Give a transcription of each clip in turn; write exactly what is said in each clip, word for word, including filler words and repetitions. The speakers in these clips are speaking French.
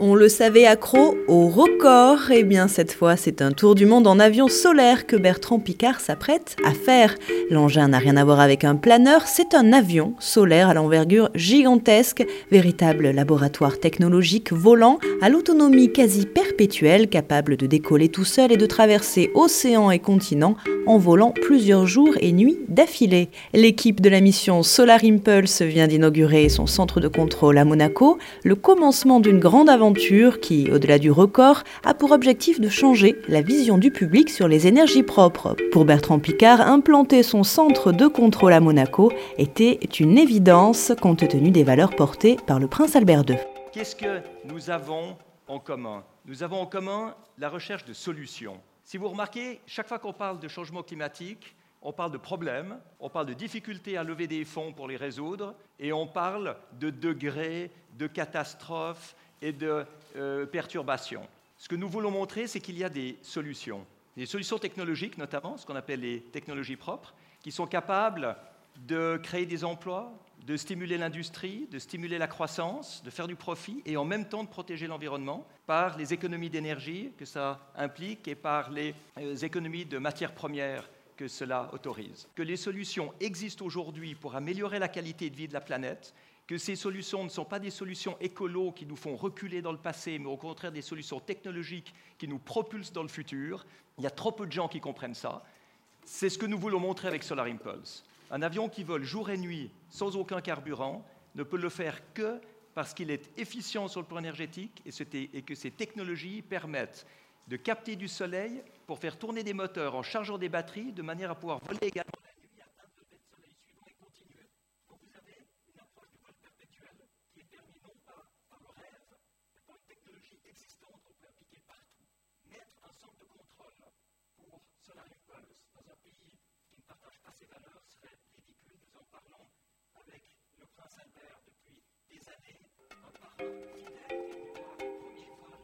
On le savait accro au record, et bien cette fois c'est un tour du monde en avion solaire que Bertrand Piccard s'apprête à faire. L'engin n'a rien à voir avec un planeur, c'est un avion solaire à l'envergure gigantesque, véritable laboratoire technologique volant à l'autonomie quasi perpétuelle, capable de décoller tout seul et de traverser océans et continents en volant plusieurs jours et nuits d'affilée. L'équipe de la mission Solar Impulse vient d'inaugurer son centre de contrôle à Monaco, le commencement d'une grande aventure qui, au-delà du record, a pour objectif de changer la vision du public sur les énergies propres. Pour Bertrand Piccard, implanter son centre de contrôle à Monaco était une évidence compte tenu des valeurs portées par le prince Albert deux. Qu'est-ce que nous avons en commun ? Nous avons en commun la recherche de solutions. Si vous remarquez, chaque fois qu'on parle de changement climatique, on parle de problèmes, on parle de difficultés à lever des fonds pour les résoudre, et on parle de degrés, de catastrophes et de euh, perturbations. Ce que nous voulons montrer, c'est qu'il y a des solutions. Des solutions technologiques, notamment, ce qu'on appelle les technologies propres, qui sont capables de créer des emplois, de stimuler l'industrie, de stimuler la croissance, de faire du profit, et en même temps de protéger l'environnement par les économies d'énergie que ça implique et par les euh, économies de matières premières que cela autorise. Que les solutions existent aujourd'hui pour améliorer la qualité de vie de la planète, que ces solutions ne sont pas des solutions écolo qui nous font reculer dans le passé, mais au contraire des solutions technologiques qui nous propulsent dans le futur. Il y a trop peu de gens qui comprennent ça. C'est ce que nous voulons montrer avec Solar Impulse. Un avion qui vole jour et nuit sans aucun carburant ne peut le faire que parce qu'il est efficient sur le plan énergétique et que ces technologies permettent de capter du soleil pour faire tourner des moteurs en chargeant des batteries de manière à pouvoir voler également la nuit, atteindre le soleil suivant et continuer. Donc vous avez une approche du vol perpétuel qui est permis non pas par le rêve, mais par une technologie existante qu'on peut appliquer partout. Mettre un centre de contrôle pour Solar Impulse dans un pays qui ne partage pas ces valeurs serait ridicule. Nous en parlons avec le prince Albert depuis des années, un parrain fidèle qui est venu voir le premier vol.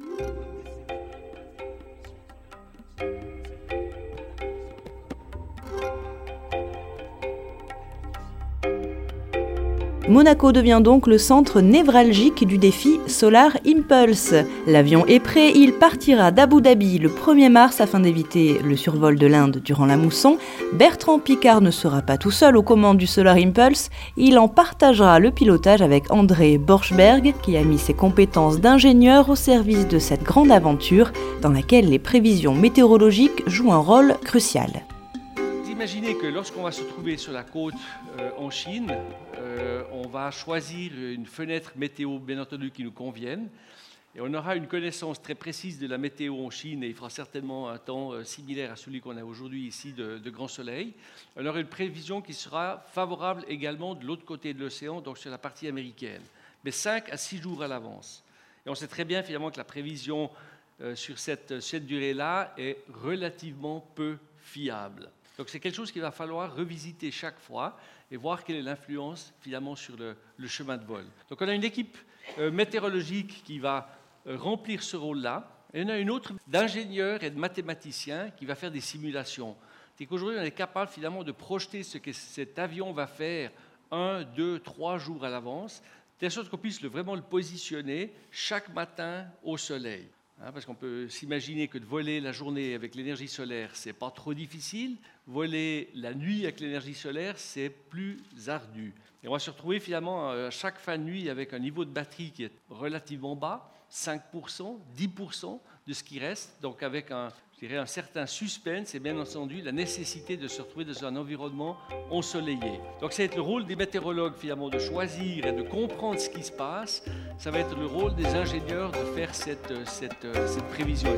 Monaco devient donc le centre névralgique du défi Solar Impulse. L'avion est prêt, il partira d'Abu Dhabi le premier mars afin d'éviter le survol de l'Inde durant la mousson. Bertrand Piccard ne sera pas tout seul aux commandes du Solar Impulse, il en partagera le pilotage avec André Borschberg qui a mis ses compétences d'ingénieur au service de cette grande aventure dans laquelle les prévisions météorologiques jouent un rôle crucial. Imaginez que lorsqu'on va se trouver sur la côte euh, en Chine, euh, on va choisir une fenêtre météo, bien entendu, qui nous convienne. Et on aura une connaissance très précise de la météo en Chine, et il fera certainement un temps euh, similaire à celui qu'on a aujourd'hui ici de, de grand soleil. On aura une prévision qui sera favorable également de l'autre côté de l'océan, donc sur la partie américaine, mais cinq à six jours à l'avance. Et on sait très bien finalement que la prévision euh, sur cette, cette durée-là est relativement peu fiable. Donc c'est quelque chose qu'il va falloir revisiter chaque fois et voir quelle est l'influence finalement sur le, le chemin de vol. Donc on a une équipe euh, météorologique qui va euh, remplir ce rôle-là, et on a une autre d'ingénieurs et de mathématiciens qui va faire des simulations. C'est qu'aujourd'hui on est capable finalement de projeter ce que cet avion va faire un, deux, trois jours à l'avance, de telle sorte qu'on puisse le, vraiment le positionner chaque matin au soleil. Hein, parce qu'on peut s'imaginer que de voler la journée avec l'énergie solaire, c'est pas trop difficile. Voler la nuit avec l'énergie solaire, c'est plus ardu. Et on va se retrouver finalement à chaque fin de nuit avec un niveau de batterie qui est relativement bas, cinq pour cent, dix pour cent de ce qui reste, donc avec un, je dirais, un certain suspense et bien entendu la nécessité de se retrouver dans un environnement ensoleillé. Donc ça va être le rôle des météorologues finalement de choisir et de comprendre ce qui se passe. Ça va être le rôle des ingénieurs de faire cette, cette, cette prévision.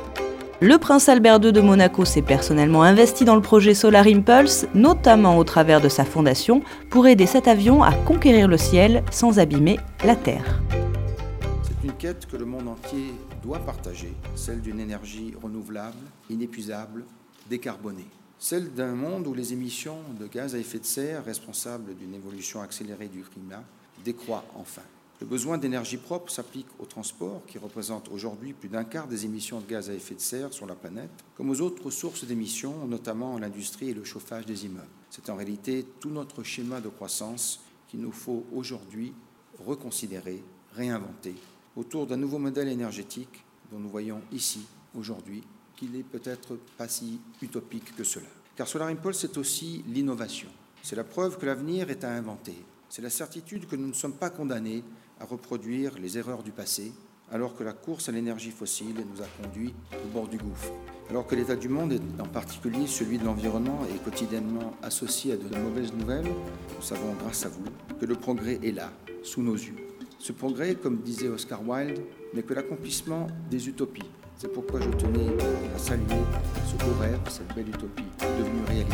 Le prince Albert deux de Monaco s'est personnellement investi dans le projet Solar Impulse, notamment au travers de sa fondation, pour aider cet avion à conquérir le ciel sans abîmer la Terre. C'est une quête que le monde entier doit partager, celle d'une énergie renouvelable, inépuisable, décarbonée. Celle d'un monde où les émissions de gaz à effet de serre, responsables d'une évolution accélérée du climat, décroît enfin. Le besoin d'énergie propre s'applique au transport, qui représente aujourd'hui plus d'un quart des émissions de gaz à effet de serre sur la planète, comme aux autres sources d'émissions, notamment l'industrie et le chauffage des immeubles. C'est en réalité tout notre schéma de croissance qu'il nous faut aujourd'hui reconsidérer, réinventer autour d'un nouveau modèle énergétique dont nous voyons ici, aujourd'hui, qu'il n'est peut-être pas si utopique que cela. Car Solar Impulse, c'est aussi l'innovation. C'est la preuve que l'avenir est à inventer. C'est la certitude que nous ne sommes pas condamnés à reproduire les erreurs du passé, alors que la course à l'énergie fossile nous a conduits au bord du gouffre. Alors que l'état du monde, et en particulier celui de l'environnement, est quotidiennement associé à de mauvaises nouvelles, nous savons grâce à vous que le progrès est là, sous nos yeux. Ce progrès, comme disait Oscar Wilde, n'est que l'accomplissement des utopies. C'est pourquoi je tenais à saluer ce beau rêve, cette belle utopie devenue réalité.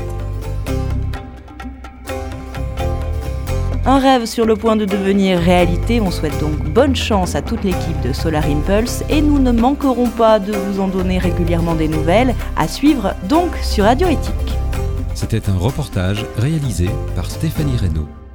Un rêve sur le point de devenir réalité. On souhaite donc bonne chance à toute l'équipe de Solar Impulse et nous ne manquerons pas de vous en donner régulièrement des nouvelles, à suivre donc sur Radio Éthique. C'était un reportage réalisé par Stéphanie Reynaud.